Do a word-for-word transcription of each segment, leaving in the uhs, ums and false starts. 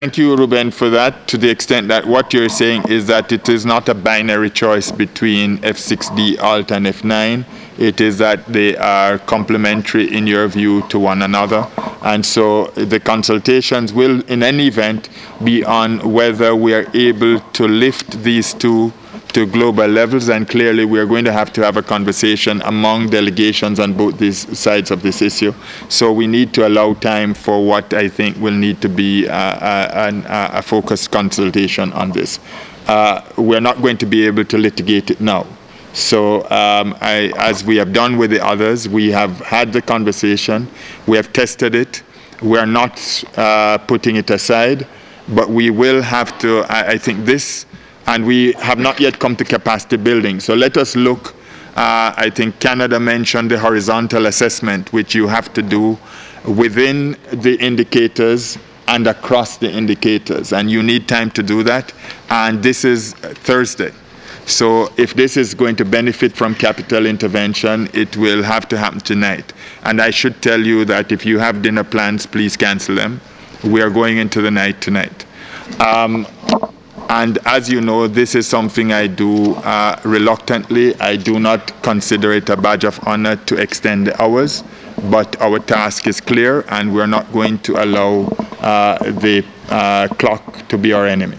Thank you, Ruben, for that, to the extent that what you're saying is that it is not a binary choice between F six D Alt and F nine. It is that they are complementary, in your view, to one another. And so the consultations will, in any event, be on whether we are able to lift these two to global levels, and clearly we are going to have to have a conversation among delegations on both these sides of this issue. So we need to allow time for what I think will need to be a, a, a focused consultation on this. Uh, we're not going to be able to litigate it now. So um, I, as we have done with the others, we have had the conversation, we have tested it, we are not uh, putting it aside, but we will have to, I, I think this, and we have not yet come to capacity building. So let us look, uh, I think Canada mentioned the horizontal assessment, which you have to do within the indicators and across the indicators, and you need time to do that, and this is Thursday. So if this is going to benefit from capital intervention, it will have to happen tonight. And I should tell you that if you have dinner plans, please cancel them. We are going into the night tonight. Um, and as you know, this is something I do uh, reluctantly. I do not consider it a badge of honor to extend the hours, but our task is clear, and we're not going to allow uh, the uh, clock to be our enemy.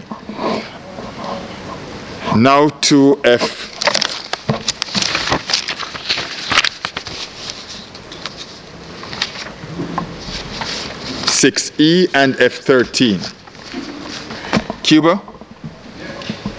Now to F. six E and F thirteen. Cuba?